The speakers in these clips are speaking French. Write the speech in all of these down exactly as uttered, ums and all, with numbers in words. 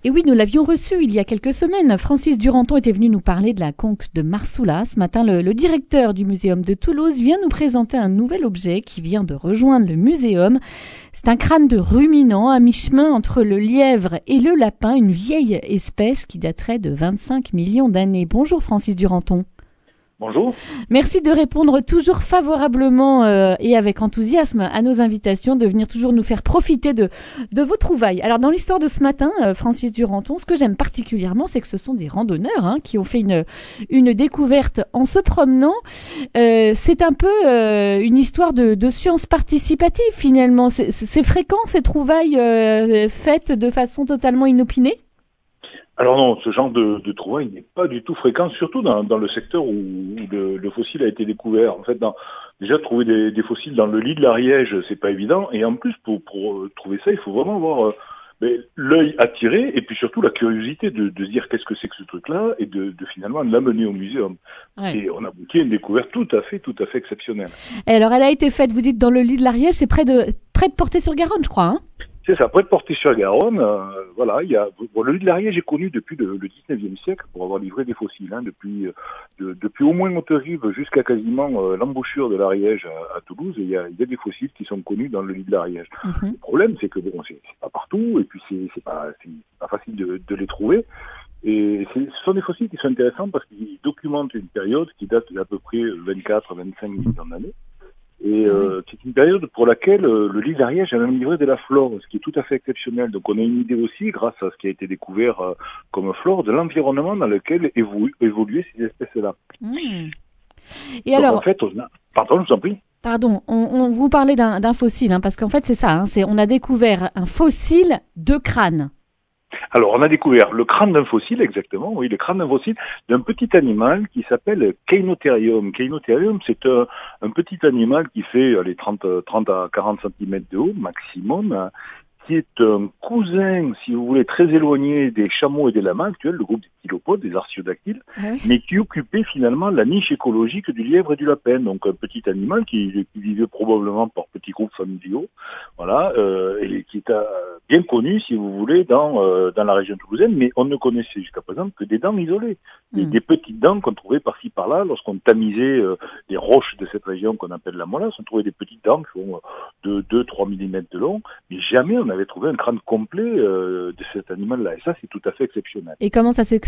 Et oui, nous l'avions reçu il y a quelques semaines. Francis Duranton était venu nous parler de la conque de Marsoula. Ce matin, le, le directeur du Muséum de Toulouse vient nous présenter un nouvel objet qui vient de rejoindre le muséum. C'est un crâne de ruminant à mi-chemin entre le lièvre et le lapin, une vieille espèce qui daterait de vingt-cinq millions d'années. Bonjour Francis Duranton. Bonjour. Merci de répondre toujours favorablement euh, et avec enthousiasme à nos invitations, de venir toujours nous faire profiter de, de vos trouvailles. Alors dans l'histoire de ce matin, euh, Francis Duranton, ce que j'aime particulièrement, c'est que ce sont des randonneurs hein, qui ont fait une, une découverte en se promenant. Euh, c'est un peu euh, une histoire de, de science participative finalement. C'est, c'est fréquent ces trouvailles euh, faites de façon totalement inopinée ? Alors non, ce genre de, de trouvailles n'est pas du tout fréquent, surtout dans, dans le secteur où, où le, le fossile a été découvert. En fait, dans, déjà trouver des, des fossiles dans le lit de l'Ariège, c'est pas évident. Et en plus, pour, pour trouver ça, il faut vraiment avoir euh, ben, l'œil attiré et puis surtout la curiosité de, de se dire qu'est-ce que c'est que ce truc-là et de, de finalement l'amener au muséum. Ouais. Et on a abouti à une découverte tout à fait, tout à fait exceptionnelle. Et alors, elle a été faite, vous dites, dans le lit de l'Ariège, c'est près de près de Portet-sur-Garonne, je crois, hein ? C'est ça, près de Portet-sur-Garonne, euh, voilà, il y a, bon, le lit de l'Ariège est connu depuis le, le dix-neuvième siècle pour avoir livré des fossiles, hein, depuis, euh, de, depuis au moins Monterive jusqu'à quasiment euh, l'embouchure de l'Ariège à, à Toulouse, et il y, a, il y a des fossiles qui sont connus dans le lit de l'Ariège. Mm-hmm. Le problème, c'est que bon, c'est, c'est pas partout, et puis c'est, c'est pas, c'est pas facile de, de les trouver. Et c'est, ce sont des fossiles qui sont intéressants parce qu'ils documentent une période qui date d'à peu près vingt-quatre à vingt-cinq millions d'années. Et euh, c'est une période pour laquelle euh, le lit d'Ariège a même livré de la flore, ce qui est tout à fait exceptionnel. Donc on a une idée aussi, grâce à ce qui a été découvert euh, comme flore, de l'environnement dans lequel évo- évoluaient ces espèces-là. Mmh. Et donc, alors, en fait, on a... pardon, je vous en prie. Pardon, on, on vous parlait d'un, d'un fossile, hein, parce qu'en fait c'est ça, hein, c'est on a découvert un fossile de crâne. Alors, on a découvert le crâne d'un fossile, exactement, oui, le crâne d'un fossile d'un petit animal qui s'appelle Cainotherium. Cainotherium, c'est un, un petit animal qui fait allez, trente, trente à quarante centimètres de haut, maximum, qui est un cousin, si vous voulez, très éloigné des chameaux et des lamas actuels, le groupe des tylopodes, des artiodactyles, oui. Mais qui occupait finalement la niche écologique du lièvre et du lapin. Donc un petit animal qui, qui vivait probablement par petits groupes familiaux, voilà, euh, et qui est euh, bien connu, si vous voulez, dans euh, dans la région toulousaine, mais on ne connaissait jusqu'à présent que des dents isolées, des, mmh. des petites dents qu'on trouvait par-ci par-là lorsqu'on tamisait euh, les roches de cette région qu'on appelle la Molasse. On trouvait des petites dents qui font euh, de deux à trois millimètres de long, mais jamais on avait trouvé un crâne complet euh, de cet animal-là. Et ça, c'est tout à fait exceptionnel. Et comment ça s'explique ?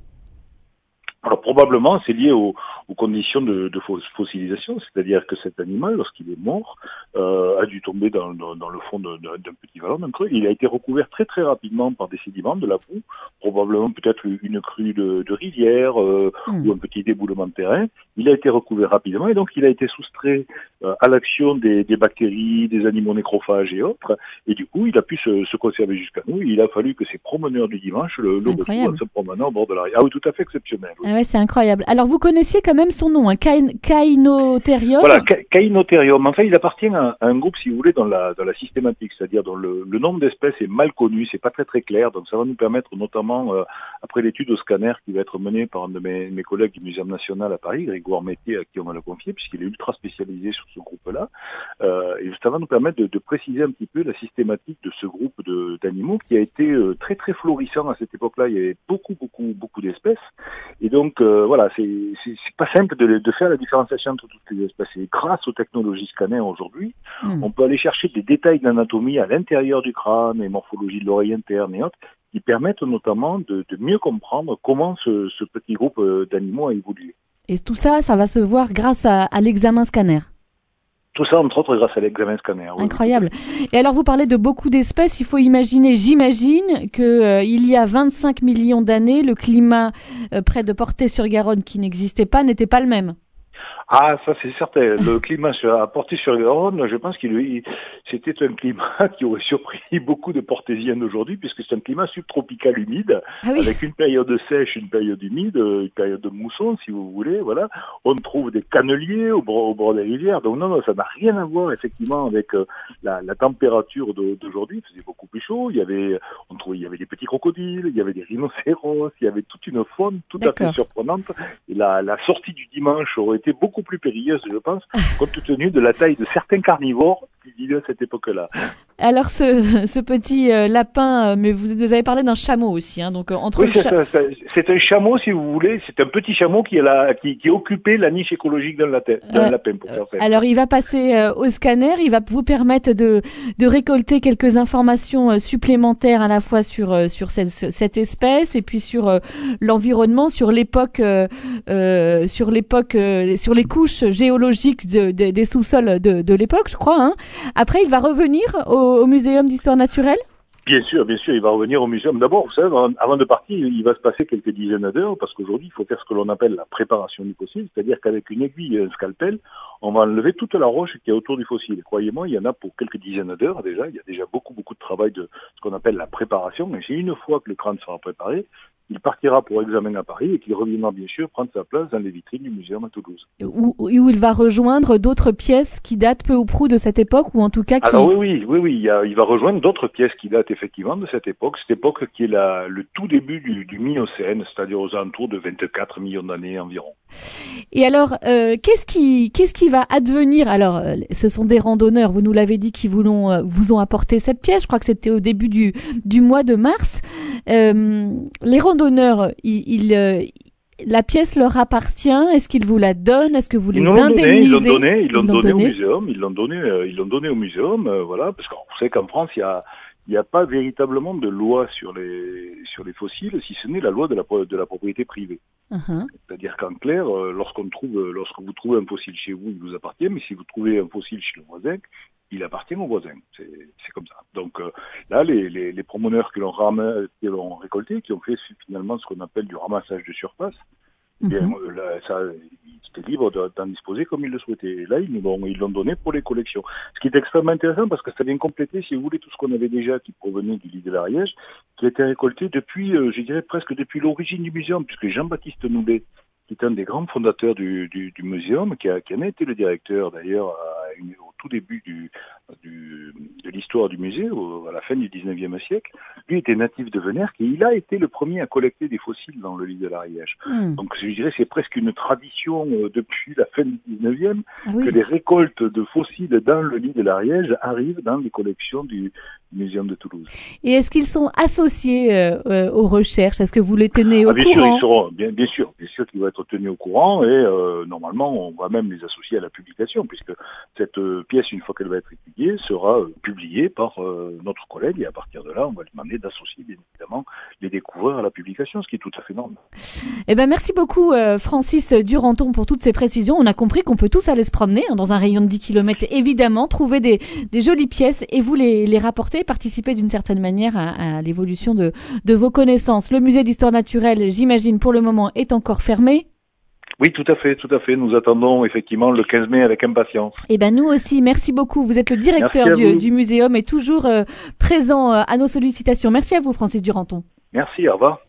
Alors probablement c'est lié aux, aux conditions de, de fossilisation, c'est-à-dire que cet animal, lorsqu'il est mort, euh, a dû tomber dans, dans, dans le fond de, de, d'un petit vallon, d'un creux. Il a été recouvert très très rapidement par des sédiments, de la boue, probablement peut-être une crue de, de rivière euh, mmh. ou un petit déboulement de terrain. Il a été recouvert rapidement et donc il a été soustrait euh, à l'action des, des bactéries, des animaux nécrophages et autres. Et du coup, il a pu se, se conserver jusqu'à nous. Il a fallu que ces promeneurs du dimanche le, le retrouvent en se promenant au bord de la rivière. Ah oui, tout à fait exceptionnel. Oui. Ah ouais, c'est incroyable. Alors, vous connaissiez quand même son nom, hein, Cainotherium. Voilà, Cainotherium. Enfin, il appartient à un groupe, si vous voulez, dans la dans la systématique, c'est-à-dire dans le, le nombre d'espèces est mal connu, c'est pas très très clair. Donc, ça va nous permettre, notamment euh, après l'étude au scanner qui va être menée par un de mes, mes collègues du Muséum national à Paris, Grégoire Métier, à qui on va le confier, puisqu'il est ultra spécialisé sur ce groupe-là. Euh, et ça va nous permettre de, de préciser un petit peu la systématique de ce groupe de, d'animaux qui a été euh, très très florissant à cette époque-là. Il y avait beaucoup beaucoup beaucoup d'espèces. Et donc euh, voilà, c'est, c'est c'est pas simple de, de faire la différenciation entre toutes les espèces. Et grâce aux technologies scanner aujourd'hui, mmh. on peut aller chercher des détails d'anatomie à l'intérieur du crâne et morphologie de l'oreille interne et autres, qui permettent notamment de, de mieux comprendre comment ce, ce petit groupe d'animaux a évolué. Et tout ça, ça va se voir grâce à, à l'examen scanner. Tout ça, entre autres, grâce à l'examen scanner. Oui. Incroyable. Et alors, vous parlez de beaucoup d'espèces. Il faut imaginer, j'imagine, que euh, il y a vingt-cinq millions d'années, le climat euh, près de Portet-sur-Garonne, qui n'existait pas, n'était pas le même. Ah, ça c'est certain. Le climat à Portet-sur-Garonne, je pense qu'il il, c'était un climat qui aurait surpris beaucoup de Portésiens d'aujourd'hui, puisque c'est un climat subtropical humide, ah oui. avec une période sèche, une période humide, une période de mousson, si vous voulez. Voilà, on trouve des canneliers au bord, au bord des rivières. Donc non, non, ça n'a rien à voir effectivement avec euh, la, la température de, d'aujourd'hui. Il faisait beaucoup plus chaud. Il y avait, on trouvait, il y avait des petits crocodiles, il y avait des rhinocéros, il y avait toute une faune tout D'accord. à fait surprenante. Et la, la sortie du dimanche aurait été beaucoup plus périlleuse, je pense, compte tenu de la taille de certains carnivores idées à cette époque-là. Alors ce, ce petit euh, lapin, euh, mais vous, vous avez parlé d'un chameau aussi, hein, donc euh, entre oui, le c'est, cha- ça, c'est, c'est un chameau, si vous voulez, c'est un petit chameau qui, est la, qui, qui occupait la niche écologique d'un, lapin, d'un Euh, lapin, pour faire simple. Alors il va passer euh, au scanner, il va vous permettre de, de récolter quelques informations euh, supplémentaires à la fois sur, euh, sur cette, cette espèce et puis sur euh, l'environnement, sur l'époque, euh, euh, sur l'époque, euh, sur les couches géologiques de, de, des sous-sols de, de l'époque, je crois. Hein. Après, il va revenir au, au Muséum d'histoire naturelle. Bien sûr, bien sûr, il va revenir au muséum. D'abord, vous savez, avant de partir, il va se passer quelques dizaines d'heures, parce qu'aujourd'hui, il faut faire ce que l'on appelle la préparation du fossile, c'est-à-dire qu'avec une aiguille et un scalpel, on va enlever toute la roche qui est autour du fossile. Croyez-moi, il y en a pour quelques dizaines d'heures déjà, il y a déjà beaucoup, beaucoup de travail de ce qu'on appelle la préparation, et c'est une fois que le crâne sera préparé, il partira pour examen à Paris et qu'il reviendra bien sûr prendre sa place dans les vitrines du muséum à Toulouse. Où, où il va rejoindre d'autres pièces qui datent peu ou prou de cette époque, ou en tout cas qui... Alors oui, oui, oui, oui, il, y a, il va rejoindre d'autres pièces qui datent effectivement de cette époque, cette époque qui est la, le tout début du, du Miocène, c'est-à-dire aux alentours de vingt-quatre millions d'années environ. Et alors, euh, qu'est-ce qui, qu'est-ce qui va advenir? Alors, euh, ce sont des randonneurs, vous nous l'avez dit, qui vous, l'ont, euh, vous ont apporté cette pièce. Je crois que c'était au début du, du mois de mars. Euh, les randonneurs, ils, ils, euh, la pièce leur appartient. Est-ce qu'ils vous la donnent? Est-ce que vous les ils indemnisez? Ils l'ont donné, ils l'ont donné, donné au muséum. Ils l'ont donné, euh, ils l'ont donné au muséum. Euh, voilà, parce qu'on sait qu'en France, il y a il n'y a pas véritablement de loi sur les sur les fossiles, si ce n'est la loi de la de la propriété privée. Uh-huh. C'est-à-dire qu'en clair, lorsqu'on trouve, lorsque vous trouvez un fossile chez vous, il vous appartient, mais si vous trouvez un fossile chez le voisin, il appartient au voisin. C'est, c'est comme ça. Donc euh, là, les, les, les promeneurs qui l'ont, ram- qui l'ont récolté, qui ont fait finalement ce qu'on appelle du ramassage de surface, uh-huh. bien, là, ça, ils étaient libres d'en disposer comme ils le souhaitaient. Et là, ils nous l'ont, ils l'ont donné pour les collections. Ce qui est extrêmement intéressant parce que ça vient compléter, si vous voulez, tout ce qu'on avait déjà qui provenait du lit de l'Ariège, qui a été récolté depuis, euh, je dirais presque depuis l'origine du muséum, puisque Jean-Baptiste Noulet, qui est un des grands fondateurs du, du, du muséum, qui, a, qui en a été le directeur d'ailleurs à une, au tout début du, du, de l'histoire du musée, au, à la fin du dix-neuvième siècle, lui était natif de Venèrque et il a été le premier à collecter des fossiles dans le lit de l'Ariège. Mmh. Donc je dirais c'est presque une tradition euh, depuis la fin du dix-neuvième ah oui. que les récoltes de fossiles dans le lit de l'Ariège arrivent dans les collections du Muséum de Toulouse. Et est-ce qu'ils sont associés euh, euh, aux recherches? Est-ce que vous les tenez au ah, bien courant? Sûr, ils seront, bien, bien sûr, bien sûr qu'ils vont être tenus au courant et euh, normalement on va même les associer à la publication puisque cette euh, pièce, une fois qu'elle va être étudiée, sera euh, publiée par euh, notre collègue et à partir de là, on va lui demander d'associer bien évidemment les découvreurs à la publication, ce qui est tout à fait normal. Eh ben merci beaucoup euh, Francis Duranton pour toutes ces précisions. On a compris qu'on peut tous aller se promener hein, dans un rayon de dix kilomètres évidemment, trouver des, des jolies pièces et vous les, les rapporter, participer d'une certaine manière à, à l'évolution de, de vos connaissances. Le musée d'histoire naturelle, j'imagine, pour le moment, est encore fermé. Oui, tout à fait, tout à fait. Nous attendons effectivement le quinze mai avec impatience. Eh ben nous aussi, merci beaucoup. Vous êtes le directeur du, du muséum et toujours euh, présent euh, à nos sollicitations. Merci à vous, Francis Duranton. Merci, au revoir.